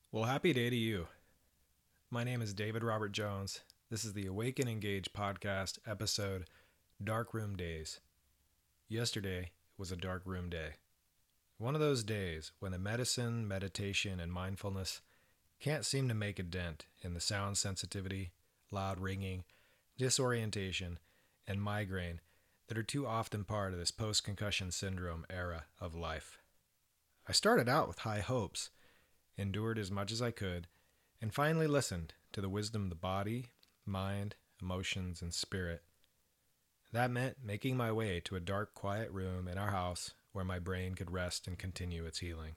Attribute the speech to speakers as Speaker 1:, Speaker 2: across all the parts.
Speaker 1: Well, happy day to you. My name is David Robert Jones. This is the Awake and Engage podcast episode Dark Room Days. Yesterday was a dark room day. One of those days when the medicine, meditation, and mindfulness can't seem to make a dent in the sound sensitivity, loud ringing, disorientation, and migraine that are too often part of this post-concussion syndrome era of life. I started out with high hopes, endured as much as I could, and finally listened to the wisdom of the body, mind, emotions, and spirit. That meant making my way to a dark, quiet room in our house where my brain could rest and continue its healing.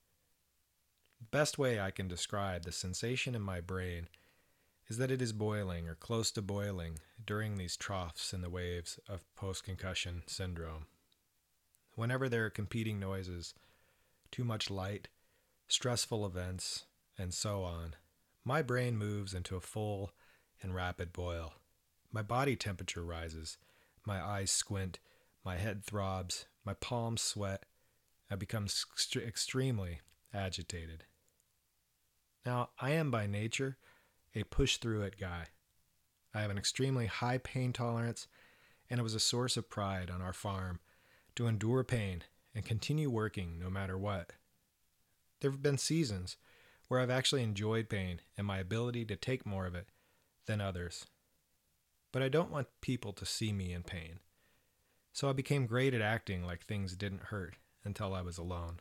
Speaker 1: The best way I can describe the sensation in my brain is that it is boiling or close to boiling during these troughs in the waves of post-concussion syndrome. Whenever there are competing noises, too much light, stressful events, and so on, my brain moves into a full and rapid boil. My body temperature rises, my eyes squint, my head throbs, my palms sweat, I become extremely agitated. Now, I am by nature a push-through-it guy. I have an extremely high pain tolerance, and it was a source of pride on our farm to endure pain and continue working no matter what. There have been seasons where I've actually enjoyed pain and my ability to take more of it than others. But I don't want people to see me in pain. So I became great at acting like things didn't hurt until I was alone.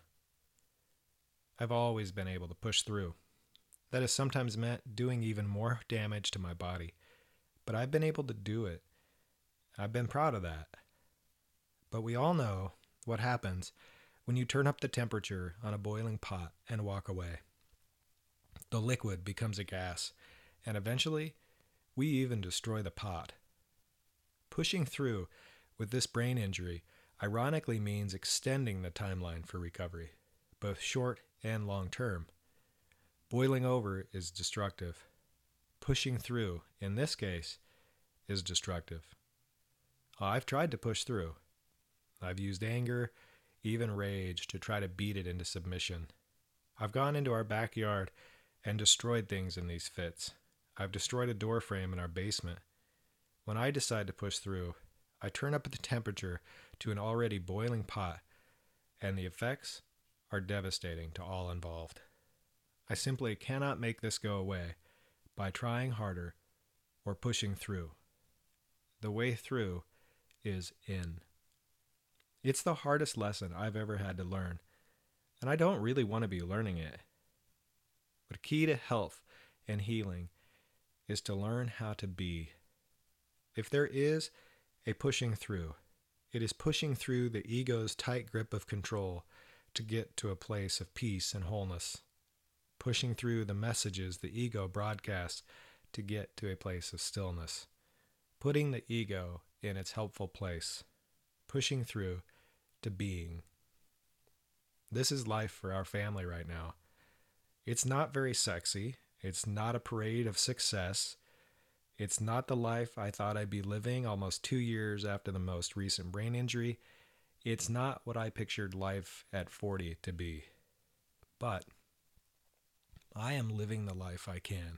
Speaker 1: I've always been able to push through. That has sometimes meant doing even more damage to my body, but I've been able to do it. I've been proud of that. But we all know what happens when you turn up the temperature on a boiling pot and walk away. The liquid becomes a gas, and eventually, we even destroy the pot. Pushing through with this brain injury ironically means extending the timeline for recovery, both short and long term. Boiling over is destructive. Pushing through, in this case, is destructive. I've tried to push through. I've used anger, even rage, to try to beat it into submission. I've gone into our backyard and destroyed things in these fits. I've destroyed a door frame in our basement. When I decide to push through, I turn up the temperature to an already boiling pot, and the effects are devastating to all involved. I simply cannot make this go away by trying harder or pushing through. The way through is in. It's the hardest lesson I've ever had to learn, and I don't really want to be learning it. But key to health and healing is to learn how to be. If there is a pushing through, it is pushing through the ego's tight grip of control to get to a place of peace and wholeness. Pushing through the messages the ego broadcasts to get to a place of stillness. Putting the ego in its helpful place. Pushing through to being. This is life for our family right now. It's not very sexy. It's not a parade of success. It's not the life I thought I'd be living almost 2 years after the most recent brain injury. It's not what I pictured life at 40 to be. But I am living the life I can.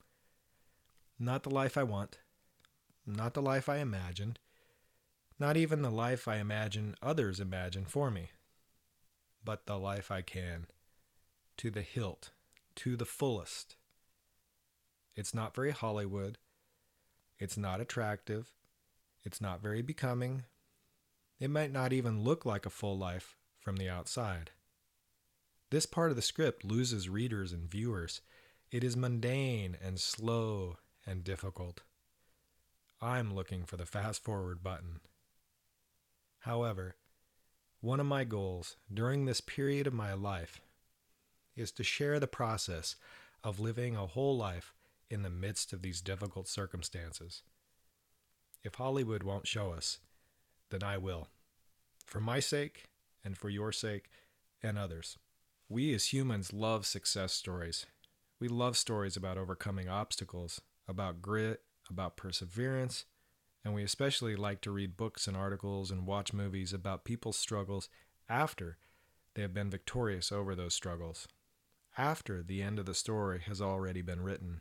Speaker 1: Not the life I want. Not the life I imagined. Not even the life I imagine others imagine for me. But the life I can. To the hilt, to the fullest. It's not very Hollywood. It's not attractive. It's not very becoming. It might not even look like a full life from the outside. This part of the script loses readers and viewers. It is mundane and slow and difficult. I'm looking for the fast forward button. However, one of my goals during this period of my life is to share the process of living a whole life in the midst of these difficult circumstances. If Hollywood won't show us, then I will. For my sake, and for your sake, and others. We as humans love success stories. We love stories about overcoming obstacles, about grit, about perseverance, and we especially like to read books and articles and watch movies about people's struggles after they have been victorious over those struggles. after the end of the story has already been written.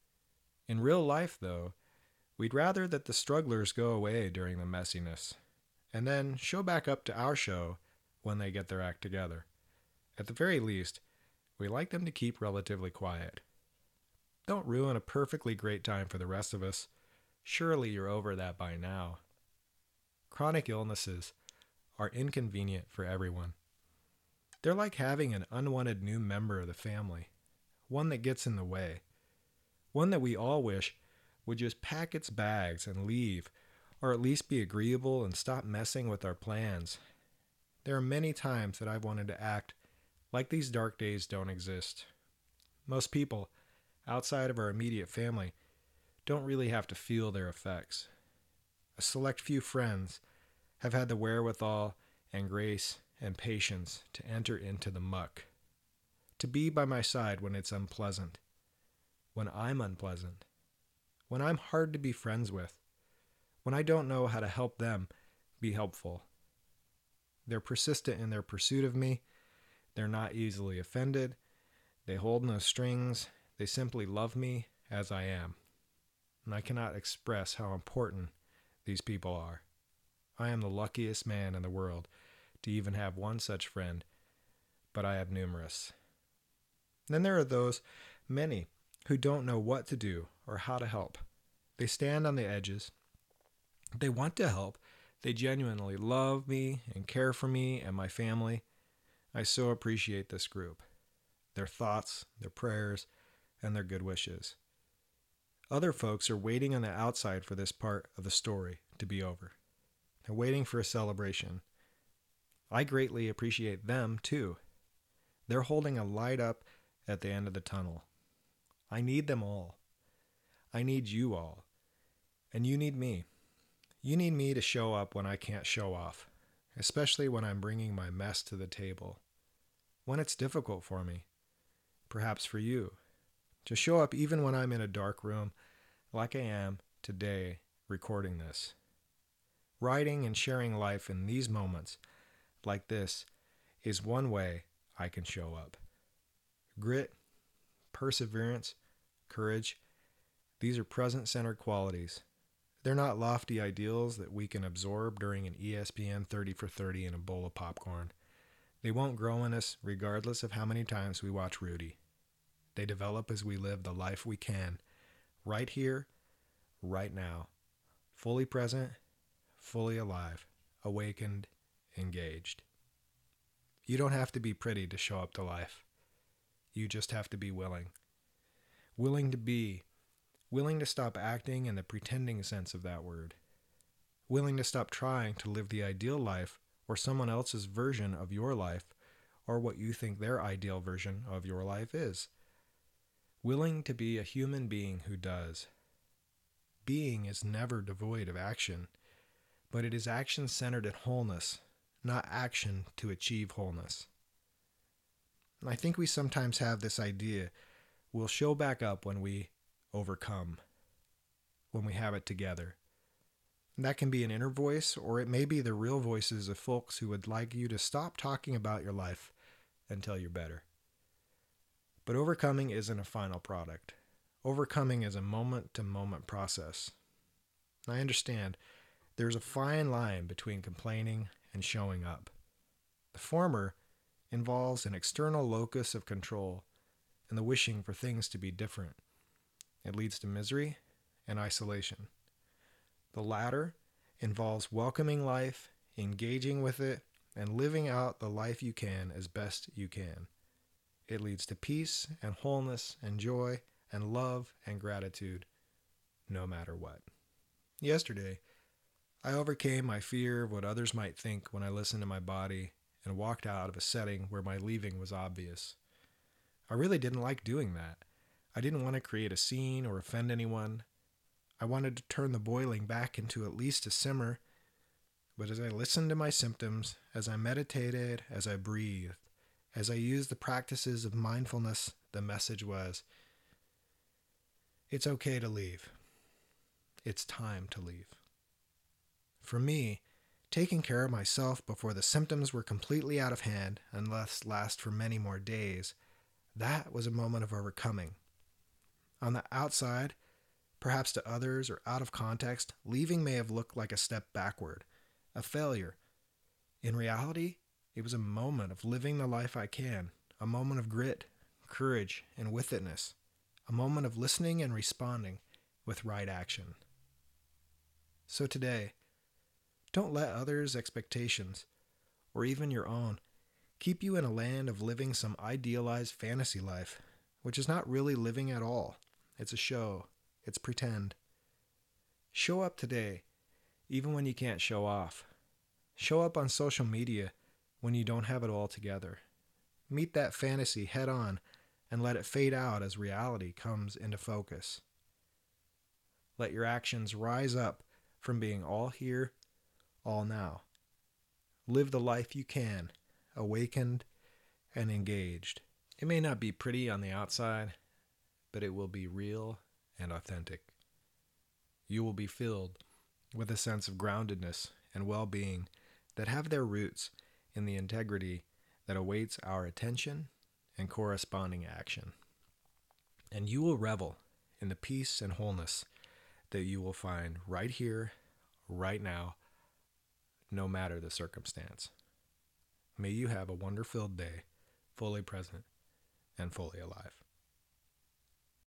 Speaker 1: In real life, though, we'd rather that the strugglers go away during the messiness, and then show back up to our show when they get their act together. At the very least, we like them to keep relatively quiet. Don't ruin a perfectly great time for the rest of us. Surely you're over that by now. Chronic illnesses are inconvenient for everyone. They're like having an unwanted new member of the family, one that gets in the way, one that we all wish would just pack its bags and leave, or at least be agreeable and stop messing with our plans. There are many times that I've wanted to act like these dark days don't exist. Most people, outside of our immediate family, don't really have to feel their effects. A select few friends have had the wherewithal and grace and patience to enter into the muck, to be by my side when it's unpleasant, when I'm unpleasant, when I'm hard to be friends with, when I don't know how to help them be helpful. They're persistent in their pursuit of me. They're not easily offended. They hold no strings. They simply love me as I am. And I cannot express how important these people are. I am the luckiest man in the world to even have one such friend, but I have numerous. Then there are those, many, who don't know what to do or how to help. They stand on the edges. They want to help. They genuinely love me and care for me and my family. I so appreciate this group, their thoughts, their prayers, and their good wishes. Other folks are waiting on the outside for this part of the story to be over. They're waiting for a celebration. I greatly appreciate them, too. They're holding a light up at the end of the tunnel. I need them all. I need you all. And you need me. You need me to show up when I can't show off, especially when I'm bringing my mess to the table. When it's difficult for me, perhaps for you, to show up even when I'm in a dark room like I am today recording this. Writing and sharing life in these moments like this is one way I can show up. Grit, perseverance, courage, these are present-centered qualities. They're not lofty ideals that we can absorb during an ESPN 30 for 30 and a bowl of popcorn. They won't grow in us regardless of how many times we watch Rudy. They develop as we live the life we can, right here, right now, fully present, fully alive, awakened, engaged. You don't have to be pretty to show up to life. You just have to be willing. Willing to be. Willing to stop acting in the pretending sense of that word. Willing to stop trying to live the ideal life or someone else's version of your life or what you think their ideal version of your life is. Willing to be a human being who does. Being is never devoid of action, but it is action centered in wholeness, not action to achieve wholeness. And I think we sometimes have this idea we'll show back up when we overcome, when we have it together. And that can be an inner voice, or it may be the real voices of folks who would like you to stop talking about your life until you're better. But overcoming isn't a final product. Overcoming is a moment-to-moment process. I understand there's a fine line between complaining and showing up. The former involves an external locus of control and the wishing for things to be different. It leads to misery and isolation. The latter involves welcoming life, engaging with it, and living out the life you can as best you can. It leads to peace and wholeness and joy and love and gratitude, no matter what. Yesterday, I overcame my fear of what others might think when I listened to my body and walked out of a setting where my leaving was obvious. I really didn't like doing that. I didn't want to create a scene or offend anyone. I wanted to turn the boiling back into at least a simmer. But as I listened to my symptoms, as I meditated, as I breathed, as I used the practices of mindfulness, the message was, it's okay to leave. It's time to leave. For me, taking care of myself before the symptoms were completely out of hand and thus last for many more days, That was a moment of overcoming. On the outside, perhaps to others or out of context, leaving may have looked like a step backward, a failure. In reality, it was a moment of living the life I can, a moment of grit, courage, and withitness, a moment of listening and responding with right action. So today, don't let others' expectations, or even your own, keep you in a land of living some idealized fantasy life, which is not really living at all. It's a show. It's pretend. Show up today, even when you can't show off. Show up on social media when you don't have it all together. Meet that fantasy head on and let it fade out as reality comes into focus. Let your actions rise up from being all here, all now. Live the life you can, awakened and engaged. It may not be pretty on the outside, but it will be real and authentic. You will be filled with a sense of groundedness and well-being that have their roots in the integrity that awaits our attention and corresponding action. And you will revel in the peace and wholeness that you will find right here, right now, no matter the circumstance. May you have a wonder-filled day, fully present and fully alive.